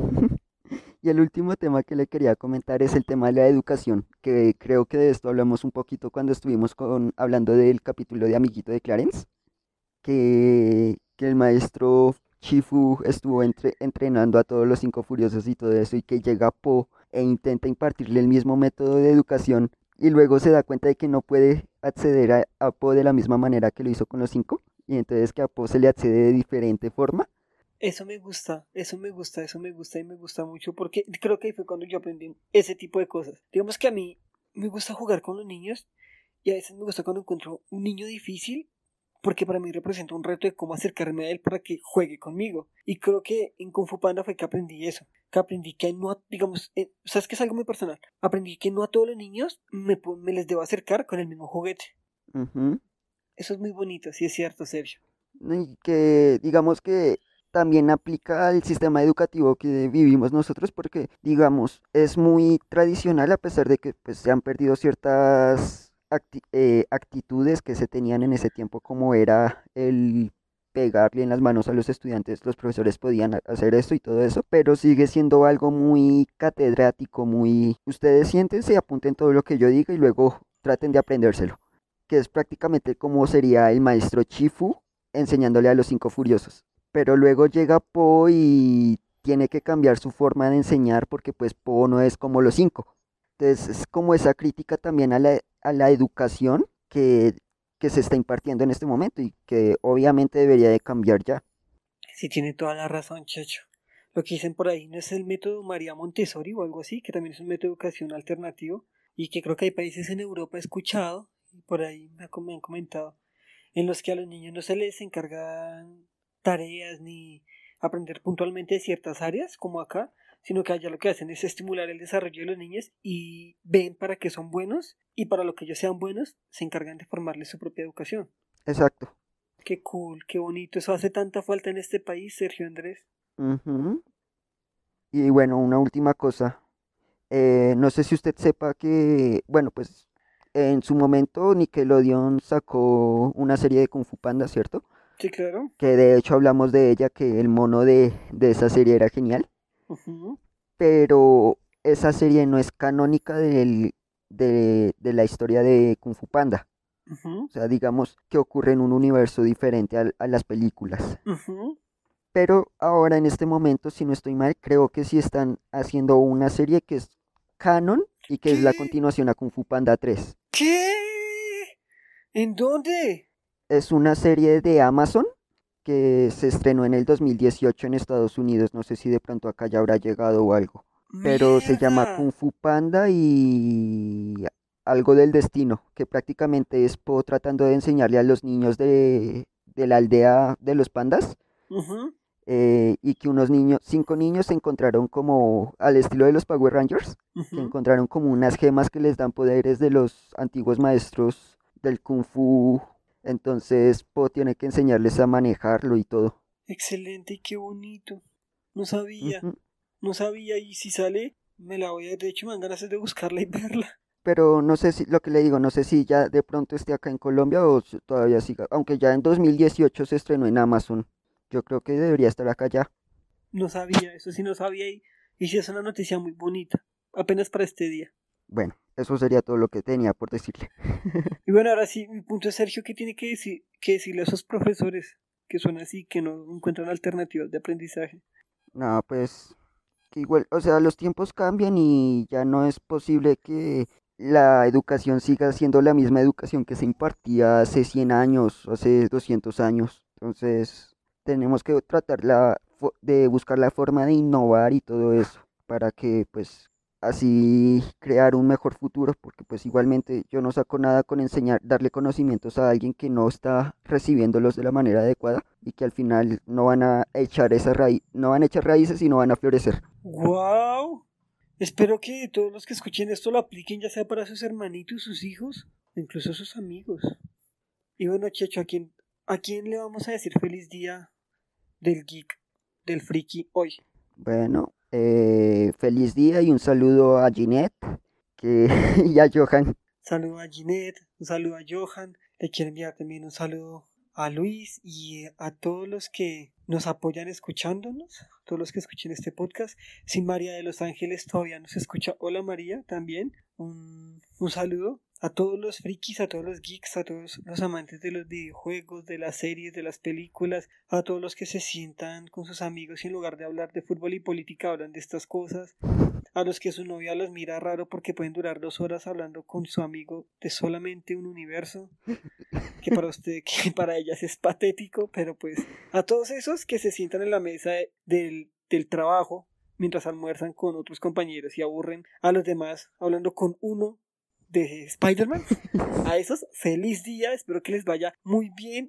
Y el último tema que le quería comentar es el tema de la educación, que creo que de esto hablamos un poquito cuando estuvimos hablando del capítulo de Amiguito de Clarence, que el maestro Chifu estuvo entrenando a todos los cinco furiosos y todo eso, y que llega Po e intenta impartirle el mismo método de educación, y luego se da cuenta de que no puede acceder a Po de la misma manera que lo hizo con los cinco, y entonces que a Po se le accede de diferente forma. Eso me gusta, eso me gusta y me gusta mucho porque creo que ahí fue cuando yo aprendí ese tipo de cosas. Digamos que a mí me gusta jugar con los niños y a veces me gusta cuando encuentro un niño difícil porque para mí representa un reto de cómo acercarme a él para que juegue conmigo. Y creo que en Kung Fu Panda fue que aprendí eso, que aprendí que no, digamos, sabes que es algo muy personal, aprendí que no a todos los niños me les debo acercar con el mismo juguete. Ujú. Eso es muy bonito, sí es cierto, Sergio. ¿No? Y que digamos que también aplica al sistema educativo que vivimos nosotros porque digamos es muy tradicional a pesar de que pues se han perdido ciertas actitudes que se tenían en ese tiempo como era el pegarle en las manos a los estudiantes, los profesores podían hacer esto y todo eso, pero sigue siendo algo muy catedrático, muy ustedes siéntense, apunten todo lo que yo diga y luego traten de aprendérselo, que es prácticamente como sería el maestro Chifu enseñándole a los cinco furiosos. Pero luego llega Po y tiene que cambiar su forma de enseñar porque pues Po no es como los cinco. Entonces es como esa crítica también a la educación que se está impartiendo en este momento y que obviamente debería de cambiar ya. Sí, tiene toda la razón, Checho. Lo que dicen por ahí no es el método María Montessori o algo así, que también es un método de educación alternativo. y que creo que hay países en Europa he escuchado, y por ahí me han comentado, en los que a los niños no se les encargan tareas ni aprender puntualmente de ciertas áreas, como acá, sino que allá lo que hacen es estimular el desarrollo de los niños y ven para qué son buenos y para lo que ellos sean buenos se encargan de formarles su propia educación. Exacto. Qué cool, qué bonito. Eso hace tanta falta en este país, Sergio Andrés. Ujú. Y bueno, una última cosa. No sé si usted sepa que, bueno, pues en su momento Nickelodeon sacó una serie de Kung Fu Panda, ¿cierto? Sí, claro. Que de hecho hablamos de ella, que el mono de esa serie era genial, Ujú, pero esa serie no es canónica de la historia de Kung Fu Panda. ujú, O sea, digamos que ocurre en un universo diferente a las películas. ujú. Pero ahora en este momento, si no estoy mal, creo que sí están haciendo una serie que es canon y que es la ¿Qué? continuación a Kung Fu Panda 3. ¿Qué? ¿En dónde? Es una serie de Amazon que se estrenó en el 2018 en Estados Unidos. No sé si de pronto acá ya habrá llegado o algo. Pero se llama Mierda. Kung Fu Panda y algo del destino, que prácticamente es Po tratando de enseñarle a los niños de la aldea de los pandas, Ujú, y que unos niños, 5 niños se encontraron como al estilo de los Power Rangers, que ujú. encontraron como unas gemas que les dan poderes de los antiguos maestros del Kung Fu. Entonces Po tiene que enseñarles a manejarlo y todo. Excelente y qué bonito. No sabía, Ujú. no sabía y si sale, me la voy a... De hecho, me dan ganas de buscarla y verla. Pero no sé si, lo que le digo, no sé si ya de pronto esté acá en Colombia o si todavía siga, aunque ya en 2018 se estrenó en Amazon. Yo creo que debería estar acá ya. No sabía, eso sí no sabía y sí es una noticia muy bonita. Apenas para este día. Bueno, eso sería todo lo que tenía por decirle. Y bueno, ahora sí, mi punto es Sergio, ¿qué tiene que decirle a esos profesores que son así, que no encuentran alternativas de aprendizaje? No, pues que igual, o sea, los tiempos cambian y ya no es posible que la educación siga siendo la misma educación que se impartía hace 100 años, hace 200 años. Entonces, tenemos que tratar de buscar la forma de innovar y todo eso para que pues así crear un mejor futuro, porque pues igualmente yo no saco nada con enseñar, darle conocimientos a alguien que no está recibiéndolos de la manera adecuada y que al final no van a echar esa raíz, no van a echar raíces y no van a florecer. ¡Wow! Espero que todos los que escuchen esto lo apliquen, ya sea para sus hermanitos, sus hijos, o incluso sus amigos. Y bueno, Checho, ¿a quién le vamos a decir feliz día del geek, del friki hoy? Bueno, feliz día y un saludo a Ginette que, y a Johan. Saludo a Ginette, un saludo a Johan, le quiero enviar también un saludo a Luis y a todos los que nos apoyan escuchándonos, a todos los que escuchen este podcast. Si María de Los Ángeles todavía nos escucha, hola María, también un saludo a todos los frikis, a todos los geeks, a todos los amantes de los videojuegos, de las series, de las películas, a todos los que se sientan con sus amigos y en lugar de hablar de fútbol y política hablan de estas cosas, a los que su novia los mira raro porque pueden durar 2 horas hablando con su amigo de solamente un universo, que para usted, que para ellas es patético, pero pues a todos esos que se sientan en la mesa del trabajo mientras almuerzan con otros compañeros y aburren a los demás hablando con uno de Spider-Man, a esos feliz día, espero que les vaya muy bien,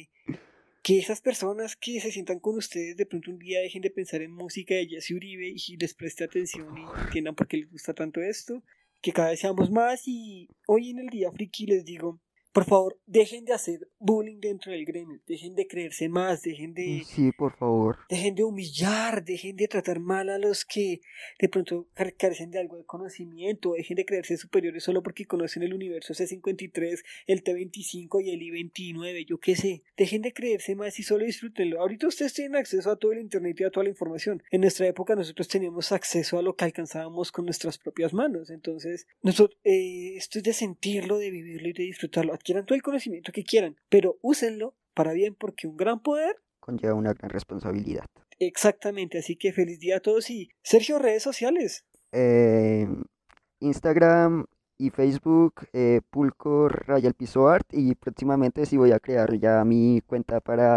que esas personas que se sientan con ustedes de pronto un día dejen de pensar en música de Jesse Uribe y les preste atención y entiendan por qué les gusta tanto esto, que cada vez seamos más y hoy en el día friki les digo, por favor, dejen de hacer bullying dentro del gremio, dejen de creerse más, Sí, por favor. dejen de humillar, dejen de tratar mal a los que de pronto carecen de algo de conocimiento, dejen de creerse superiores solo porque conocen el universo C53, el T25 y el I29, yo qué sé. Dejen de creerse más y solo disfrútenlo. Ahorita ustedes tienen acceso a todo el internet y a toda la información. En nuestra época nosotros teníamos acceso a lo que alcanzábamos con nuestras propias manos. Entonces, esto es de sentirlo, de vivirlo y de disfrutarlo. Adquieran todo el conocimiento que quieran, pero úsenlo para bien porque un gran poder. Conlleva una gran responsabilidad. Exactamente, así que feliz día a todos y Sergio, redes sociales. Eh, Instagram y Facebook, Pulco Raya el Piso Art, y próximamente sí voy a crear ya mi cuenta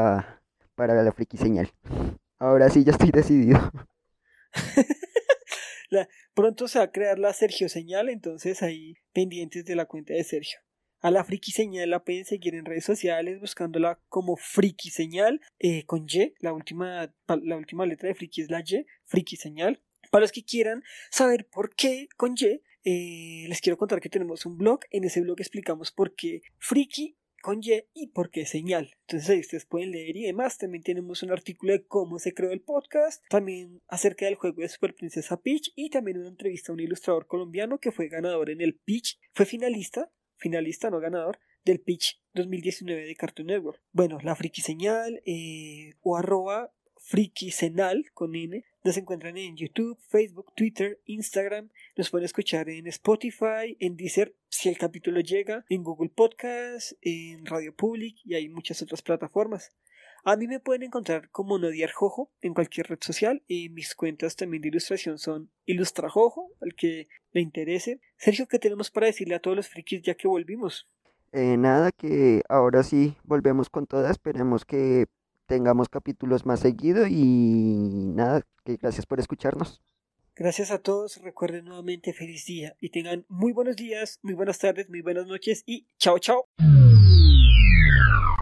para la friki señal. Ahora sí ya estoy decidido. Pronto se va a crear la Sergio Señal, entonces ahí pendientes de la cuenta de Sergio. A la Friki Señal la pueden seguir en redes sociales buscándola como Friki Señal, con Y, la última letra de Friki es la Y, Friki Señal. Para los que quieran saber por qué con Y, les quiero contar que tenemos un blog. En ese blog explicamos por qué Friki con y por qué señal. Entonces ahí ustedes pueden leer y demás. También tenemos un artículo de cómo se creó el podcast, también acerca del juego de Super Princesa Peach y también una entrevista a un ilustrador colombiano que fue ganador en el Peach, fue finalista no ganador, del Peach 2019 de Cartoon Network. Bueno, la Friki Señal o @frikisenal con N. Nos encuentran en YouTube, Facebook, Twitter, Instagram. Nos pueden escuchar en Spotify, en Deezer, si el capítulo llega, en Google Podcast, en Radio Public y hay muchas otras plataformas. A mí me pueden encontrar como Nodiar Jojo en cualquier red social y mis cuentas también de ilustración son Ilustrajojo, al que le interese. Sergio, ¿qué tenemos para decirle a todos los frikis ya que volvimos? Nada, que ahora sí volvemos con todas. Esperemos que tengamos capítulos más seguido y nada, que gracias por escucharnos. Gracias a todos, recuerden nuevamente feliz día y tengan muy buenos días, muy buenas tardes, muy buenas noches y chao chao.